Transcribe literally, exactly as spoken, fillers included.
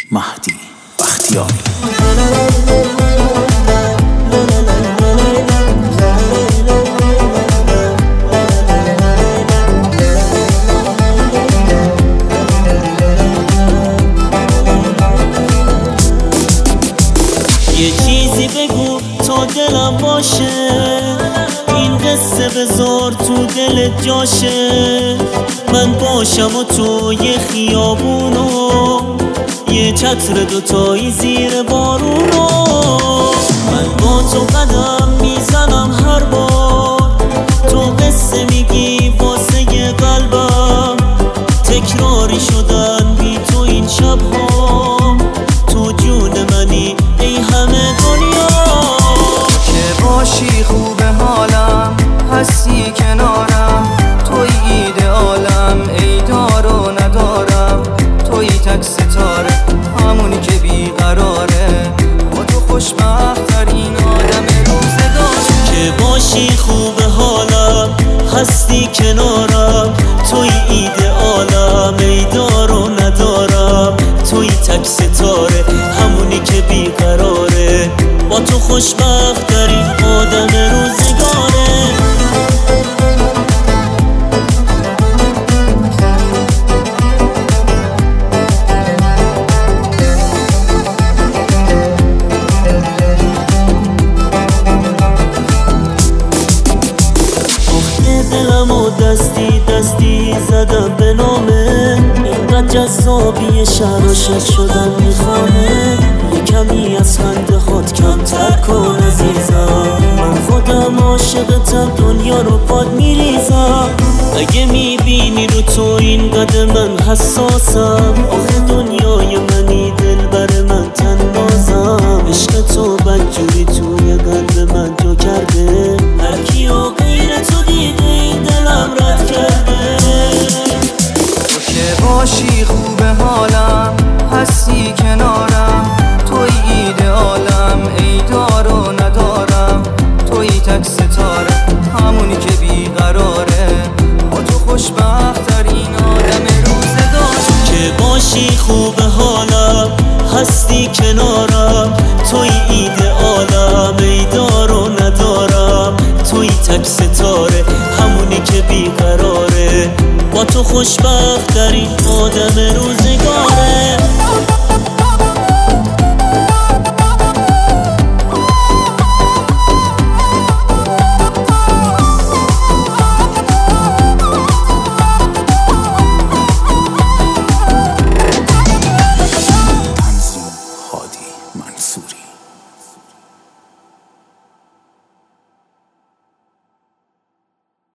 مهدی بختیاری. یه چیزی بگو تا دلم باشه، این قصه بذار تو دلت جاشه. من باشم و تو یه خیابونو، یه چتر دوتایی زیر بارونو. من با تو قدم میزنم هر بار، تو قصه میگی واسه قلبم. تکراری شدن بی تو این شبها، تو جون منی ای همه دنیا. که باشی خوبه حالم، هستی کنارم، توی ایدئالم، ای دار و ندارم. توی تک ستاره، همونی که بیقراره، با تو خوشبخت ترین آدم روزگاره. که باشی خوبه حالم، هستی کنارم، توی ایدئالم، ای دار و ندارم. توی تک ستاره، همونی که بیقراره، با تو خوشبخت ترین آدم روزگاره. دلم و دستی دستی زدم به نامه، اینقدر جذابی شراشت شدن میخوامه. یه کمی از خنده خود کمتر کن عزیزم، من خودم عاشقتم، دنیا رو پاد میریزم. اگه میبینی رو تو اینقدر من حساسم، آخه دنیای منی دل بر من تنازم. عشق تو بدجوری توی قلب من جا کرده، هر کیو غیر تو دیده این دلم رد کرده. تو که باشی خوبه حالم، هستی کنارم، توی ایدئالم، ای دار و ندارم. توی تک ستاره، همونی که بیقراره، با تو خوشبخت ترین آدم روزگاره. که باشی خوبه حالم، هستی کنارم، توی ایدئالم، ای دار و ندارم. توی تک ستاره، همونی که بیقراره، با تو خوشبخت ترین آدم روزگاره. منصوری